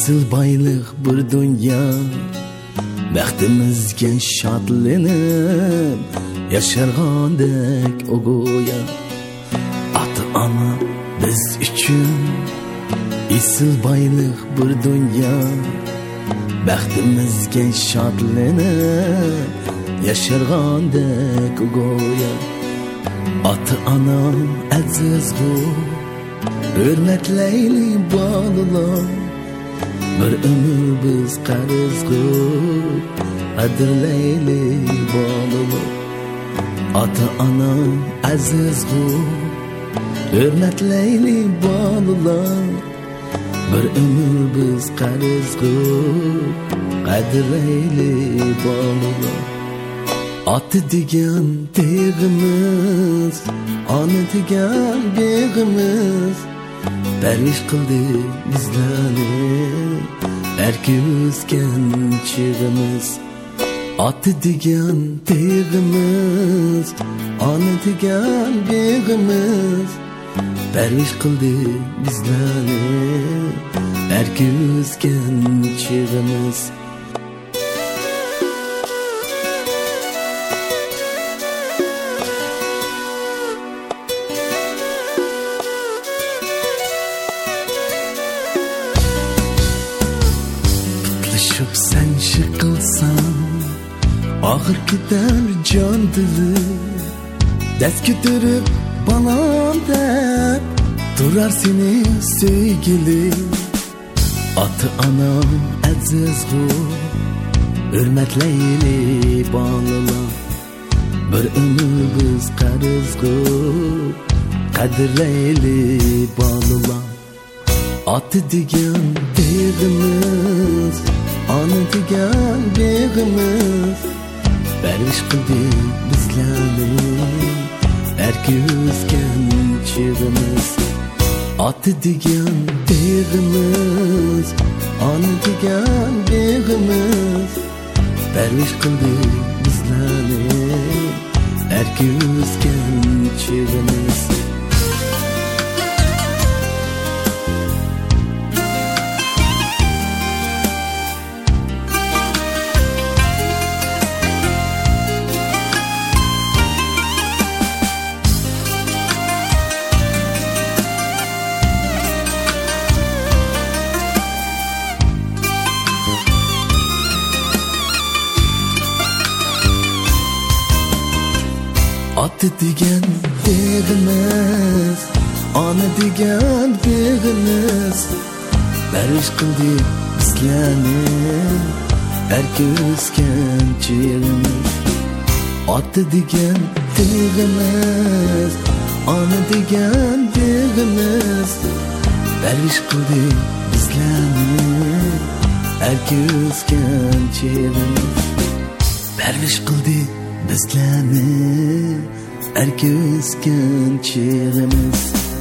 Esil baylık bir dünya, baxtimizga shodlanib yashargandek o go'yo. Ata ona biz uchun esil baylık bir dünya, baxtimizga shodlanib yashargandek o go'yo. Ata onam aziz bu, hurmatlayli bolalar, bir ömür biz qarzg'u, qadrlayli bolalar. Ata onam azizg'u, hurmatlayli bolalar, bir ömür biz qarzg'u, qadrlayli bolalar. Ata degan teg'imiz, ona degan beg'imiz, parvish qildi bizlarni erki o'sgan chig'imiz. Ota degan teg'imiz, ona degan beg'imiz, parvish qildi bizlarni erki o'sgan chig'imiz. Sen şıkılsan ağır gider can dili, dest götürüp balam dep durar seni sevgili. Ata anam azizg'u, hurmatlayli bolalar, bir ömür biz qarzg'u, qadrlayli bolalar. Ata degan teg'imiz, ona degan beg'imiz, parvish qildi bizlarni erki o'sgan chig'imiz. Ota degan teg'imiz, ona degan beg'imiz, parvish qildi bizlarni erki o'sgan chig'imiz. Ota degan teg'imiz, ona degan beg'imiz, parvish qildi bizlarni erki o'sgan chig'imiz. Ota degan teg'imiz, ona degan beg'imiz, parvish qildi bizlarni erki o'sgan chig'imiz. Parvish qildi bizlarni erki o'sgan chig'imiz.